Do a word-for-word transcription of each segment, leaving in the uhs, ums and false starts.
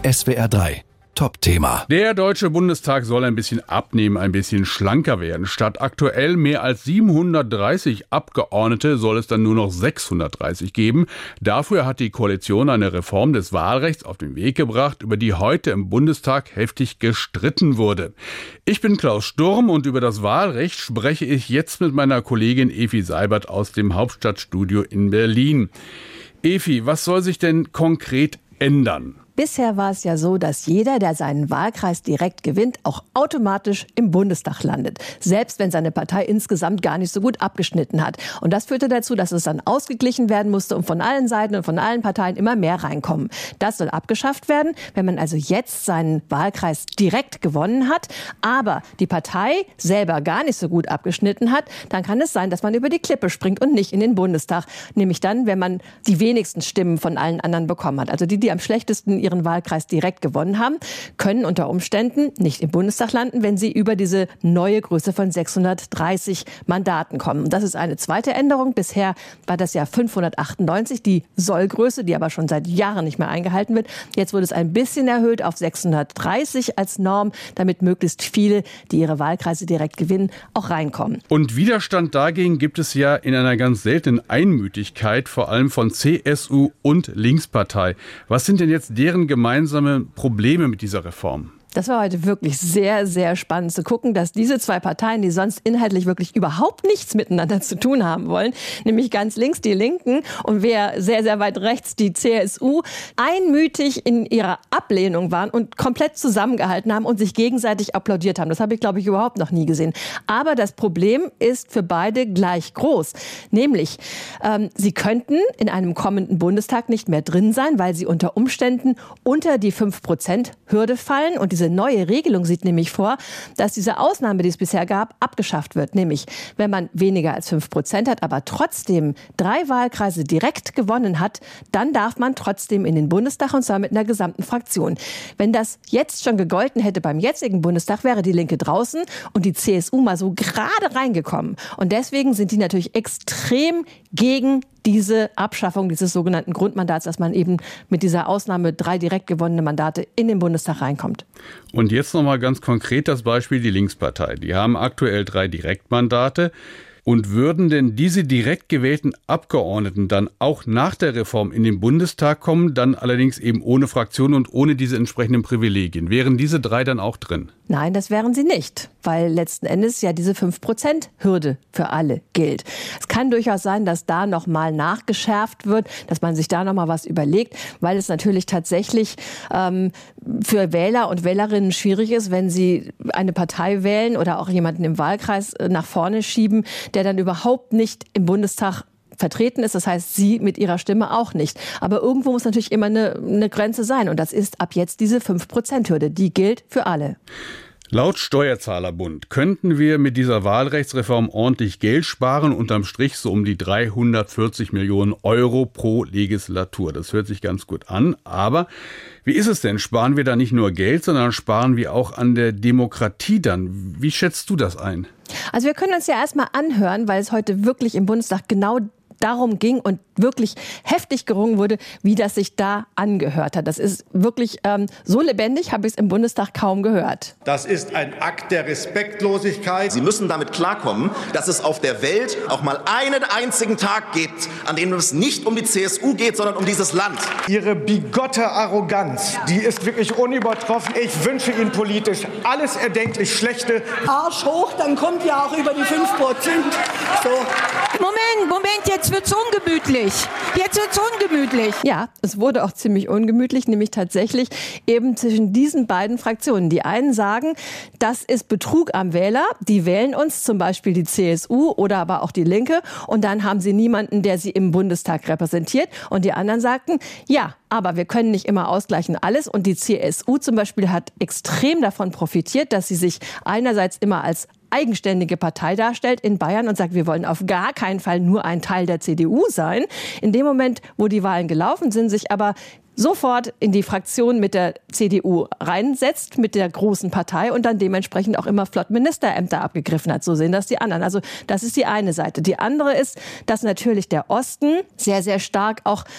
S W R drei Top-Thema. Der Deutsche Bundestag soll ein bisschen abnehmen, ein bisschen schlanker werden. Statt aktuell mehr als siebenhundertdreißig Abgeordnete soll es dann nur noch sechshundertdreißig geben. Dafür hat die Koalition eine Reform des Wahlrechts auf den Weg gebracht, über die heute im Bundestag heftig gestritten wurde. Ich bin Klaus Sturm und über das Wahlrecht spreche ich jetzt mit meiner Kollegin Evi Seibert aus dem Hauptstadtstudio in Berlin. Evi, was soll sich denn konkret ändern? Bisher war es ja so, dass jeder, der seinen Wahlkreis direkt gewinnt, auch automatisch im Bundestag landet. Selbst wenn seine Partei insgesamt gar nicht so gut abgeschnitten hat. Und das führte dazu, dass es dann ausgeglichen werden musste und von allen Seiten und von allen Parteien immer mehr reinkommen. Das soll abgeschafft werden. Wenn man also jetzt seinen Wahlkreis direkt gewonnen hat, aber die Partei selber gar nicht so gut abgeschnitten hat, dann kann es sein, dass man über die Klippe springt und nicht in den Bundestag. Nämlich dann, wenn man die wenigsten Stimmen von allen anderen bekommen hat. Also die, die am schlechtesten ihren Wahlkreis direkt gewonnen haben, können unter Umständen nicht im Bundestag landen, wenn sie über diese neue Größe von sechshundertdreißig Mandaten kommen. Das ist eine zweite Änderung. Bisher war das ja fünfhundertachtundneunzig, die Sollgröße, die aber schon seit Jahren nicht mehr eingehalten wird. Jetzt wurde es ein bisschen erhöht auf sechshundertdreißig als Norm, damit möglichst viele, die ihre Wahlkreise direkt gewinnen, auch reinkommen. Und Widerstand dagegen gibt es ja in einer ganz seltenen Einmütigkeit, vor allem von C S U und Linkspartei. Was sind denn jetzt deren gemeinsame Probleme mit dieser Reform? Das war heute wirklich sehr, sehr spannend zu gucken, dass diese zwei Parteien, die sonst inhaltlich wirklich überhaupt nichts miteinander zu tun haben wollen, nämlich ganz links die Linken und wer sehr, sehr weit rechts die C S U, einmütig in ihrer Ablehnung waren und komplett zusammengehalten haben und sich gegenseitig applaudiert haben. Das habe ich, glaube ich, überhaupt noch nie gesehen. Aber das Problem ist für beide gleich groß. Nämlich, ähm, sie könnten in einem kommenden Bundestag nicht mehr drin sein, weil sie unter Umständen unter die fünf Prozent Hürde fallen. Und diese neue Regelung sieht nämlich vor, dass diese Ausnahme, die es bisher gab, abgeschafft wird. Nämlich, wenn man weniger als fünf Prozent hat, aber trotzdem drei Wahlkreise direkt gewonnen hat, dann darf man trotzdem in den Bundestag und zwar mit einer gesamten Fraktion. Wenn das jetzt schon gegolten hätte beim jetzigen Bundestag, wäre die Linke draußen und die C S U mal so gerade reingekommen. Und deswegen sind die natürlich extrem gegen diese Abschaffung dieses sogenannten Grundmandats, dass man eben mit dieser Ausnahme drei direkt gewonnene Mandate in den Bundestag reinkommt. Und jetzt nochmal ganz konkret das Beispiel die Linkspartei. Die haben aktuell drei Direktmandate. Und würden denn diese direkt gewählten Abgeordneten dann auch nach der Reform in den Bundestag kommen, dann allerdings eben ohne Fraktion und ohne diese entsprechenden Privilegien? Wären diese drei dann auch drin? Nein, das wären sie nicht, weil letzten Endes ja diese fünf Prozent Hürde für alle gilt. Es kann durchaus sein, dass da noch mal nachgeschärft wird, dass man sich da noch mal was überlegt, weil es natürlich tatsächlich ähm, für Wähler und Wählerinnen schwierig ist, wenn sie eine Partei wählen oder auch jemanden im Wahlkreis nach vorne schieben, der dann überhaupt nicht im Bundestag vertreten ist. Das heißt, sie mit ihrer Stimme auch nicht. Aber irgendwo muss natürlich immer eine, eine Grenze sein. Und das ist ab jetzt diese fünf Prozent Hürde. Die gilt für alle. Laut Steuerzahlerbund könnten wir mit dieser Wahlrechtsreform ordentlich Geld sparen, unterm Strich so um die dreihundertvierzig Millionen Euro pro Legislatur. Das hört sich ganz gut an, aber wie ist es denn? Sparen wir da nicht nur Geld, sondern sparen wir auch an der Demokratie dann? Wie schätzt du das ein? Also wir können uns ja erstmal anhören, weil es heute wirklich im Bundestag genau darum ging und wirklich heftig gerungen wurde, wie das sich da angehört hat. Das ist wirklich ähm, so lebendig, habe ich es im Bundestag kaum gehört. Das ist ein Akt der Respektlosigkeit. Sie müssen damit klarkommen, dass es auf der Welt auch mal einen einzigen Tag gibt, an dem es nicht um die C S U geht, sondern um dieses Land. Ihre bigotte Arroganz, die ist wirklich unübertroffen. Ich wünsche Ihnen politisch alles erdenklich Schlechte. Arsch hoch, dann kommt ja auch über die fünf Prozent. So. Moment, Moment, jetzt wird's ungemütlich. Jetzt wird's ungemütlich. Ja, es wurde auch ziemlich ungemütlich, nämlich tatsächlich eben zwischen diesen beiden Fraktionen. Die einen sagen, das ist Betrug am Wähler. Die wählen uns, zum Beispiel die C S U oder aber auch die Linke. Und dann haben sie niemanden, der sie im Bundestag repräsentiert. Und die anderen sagten, ja, aber wir können nicht immer ausgleichen alles. Und die C S U zum Beispiel hat extrem davon profitiert, dass sie sich einerseits immer als eigenständige Partei darstellt in Bayern und sagt, wir wollen auf gar keinen Fall nur ein Teil der C D U sein. In dem Moment, wo die Wahlen gelaufen sind, sich aber sofort in die Fraktion mit der C D U reinsetzt, mit der großen Partei und dann dementsprechend auch immer flott Ministerämter abgegriffen hat. So sehen das die anderen. Also das ist die eine Seite. Die andere ist, dass natürlich der Osten sehr, sehr stark auch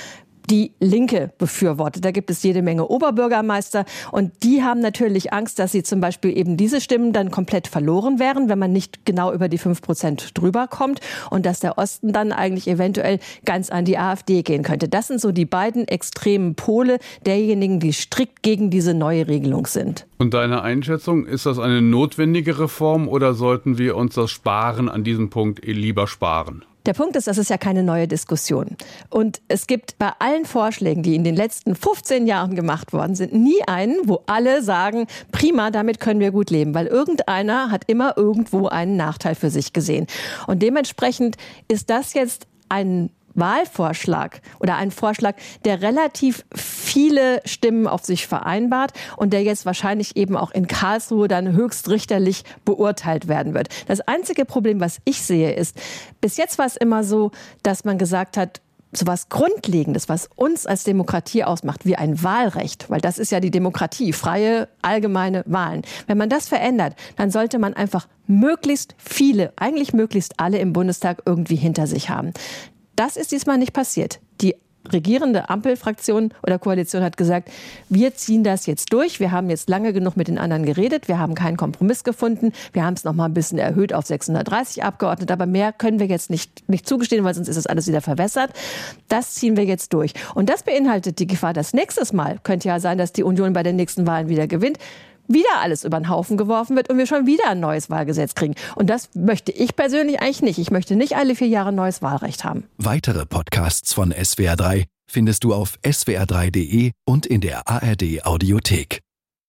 die Linke befürwortet. Da gibt es jede Menge Oberbürgermeister und die haben natürlich Angst, dass sie zum Beispiel eben diese Stimmen dann komplett verloren wären, wenn man nicht genau über die fünf Prozent drüber kommt und dass der Osten dann eigentlich eventuell ganz an die AfD gehen könnte. Das sind so die beiden extremen Pole derjenigen, die strikt gegen diese neue Regelung sind. Und deine Einschätzung, ist das eine notwendige Reform oder sollten wir uns das Sparen an diesem Punkt lieber sparen? Der Punkt ist, das ist ja keine neue Diskussion. Und es gibt bei allen Vorschlägen, die in den letzten fünfzehn Jahren gemacht worden sind, nie einen, wo alle sagen, prima, damit können wir gut leben. Weil irgendeiner hat immer irgendwo einen Nachteil für sich gesehen. Und dementsprechend ist das jetzt ein Wahlvorschlag oder ein Vorschlag, der relativ viele Stimmen auf sich vereinbart und der jetzt wahrscheinlich eben auch in Karlsruhe dann höchstrichterlich beurteilt werden wird. Das einzige Problem, was ich sehe, ist, bis jetzt war es immer so, dass man gesagt hat, so was Grundlegendes, was uns als Demokratie ausmacht, wie ein Wahlrecht, weil das ist ja die Demokratie, freie, allgemeine Wahlen. Wenn man das verändert, dann sollte man einfach möglichst viele, eigentlich möglichst alle im Bundestag irgendwie hinter sich haben. Das ist diesmal nicht passiert. Die regierende Ampelfraktion oder Koalition hat gesagt, wir ziehen das jetzt durch. Wir haben jetzt lange genug mit den anderen geredet. Wir haben keinen Kompromiss gefunden. Wir haben es noch mal ein bisschen erhöht auf sechshundertdreißig Abgeordnete. Aber mehr können wir jetzt nicht, nicht zugestehen, weil sonst ist das alles wieder verwässert. Das ziehen wir jetzt durch. Und das beinhaltet die Gefahr, dass nächstes Mal, könnte ja sein, dass die Union bei den nächsten Wahlen wieder gewinnt, wieder alles über den Haufen geworfen wird und wir schon wieder ein neues Wahlgesetz kriegen. Und das möchte ich persönlich eigentlich nicht. Ich möchte nicht alle vier Jahre ein neues Wahlrecht haben. Weitere Podcasts von S W R drei findest du auf s w r drei punkt d e und in der A R D Audiothek.